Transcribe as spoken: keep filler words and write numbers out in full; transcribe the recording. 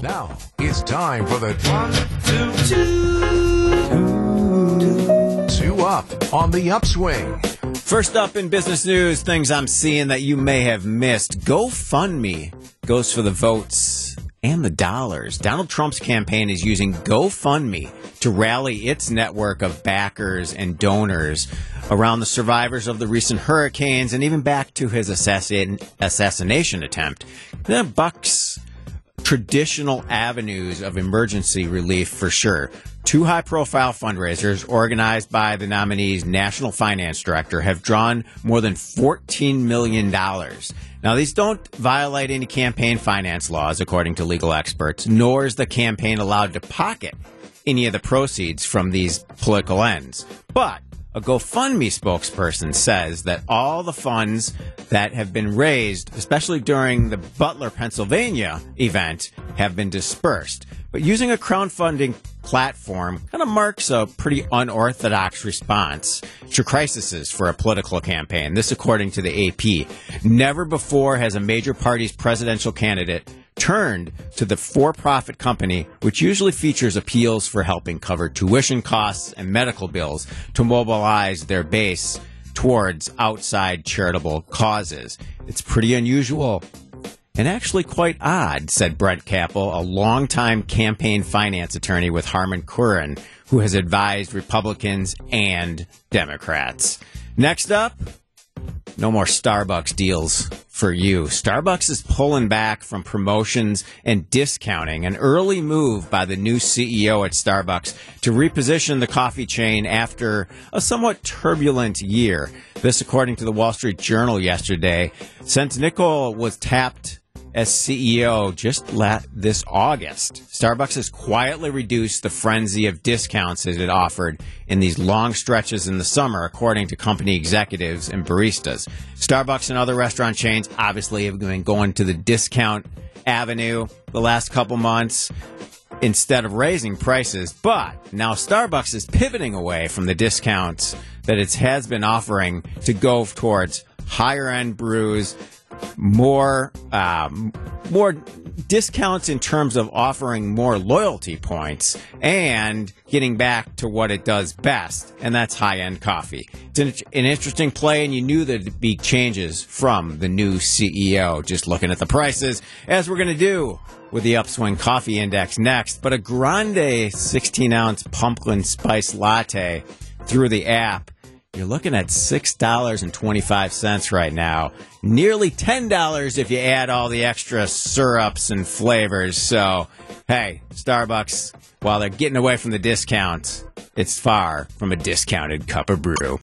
Now it's time for the two, two, two up on the upswing. First up in business news, things I'm seeing that you may have missed. GoFundMe goes for the votes and the dollars. Donald Trump's campaign is using GoFundMe to rally its network of backers and donors around the survivors of the recent hurricanes and even back to his assassin- assassination attempt. That bucks traditional avenues of emergency relief for sure. Two high-profile fundraisers organized by the nominee's national finance director have drawn more than fourteen million dollars. Now, these don't violate any campaign finance laws, according to legal experts, nor is the campaign allowed to pocket any of the proceeds from these political ends. But a GoFundMe spokesperson says that all the funds that have been raised, especially during the Butler, Pennsylvania event, have been dispersed. But using a crowdfunding platform kind of marks a pretty unorthodox response to crises for a political campaign. This according to the A P. Never before has a major party's presidential candidate turned to the for-profit company, which usually features appeals for helping cover tuition costs and medical bills, to mobilize their base towards outside charitable causes. It's pretty unusual and actually quite odd, said Brett Capel, a longtime campaign finance attorney with Harman Kardon, who has advised Republicans and Democrats. Next up, no more Starbucks deals for you. Starbucks is pulling back from promotions and discounting, an early move by the new C E O at Starbucks to reposition the coffee chain after a somewhat turbulent year. This according to the Wall Street Journal yesterday. Since Nichol was tapped as C E O just la- this August, Starbucks has quietly reduced the frenzy of discounts that it offered in these long stretches in the summer, according to company executives and baristas. Starbucks and other restaurant chains obviously have been going to the discount avenue the last couple months instead of raising prices, but now Starbucks is pivoting away from the discounts that it has been offering to go towards higher-end brews, more um, more discounts in terms of offering more loyalty points and getting back to what it does best, and that's high-end coffee. It's an, an interesting play, and you knew there'd be changes from the new C E O, just looking at the prices, as we're going to do with the Upswing Coffee Index next. But a grande sixteen-ounce pumpkin spice latte through the app, you're looking at six dollars and twenty-five cents right now. Nearly ten dollars if you add all the extra syrups and flavors. So, hey, Starbucks, while they're getting away from the discounts, it's far from a discounted cup of brew.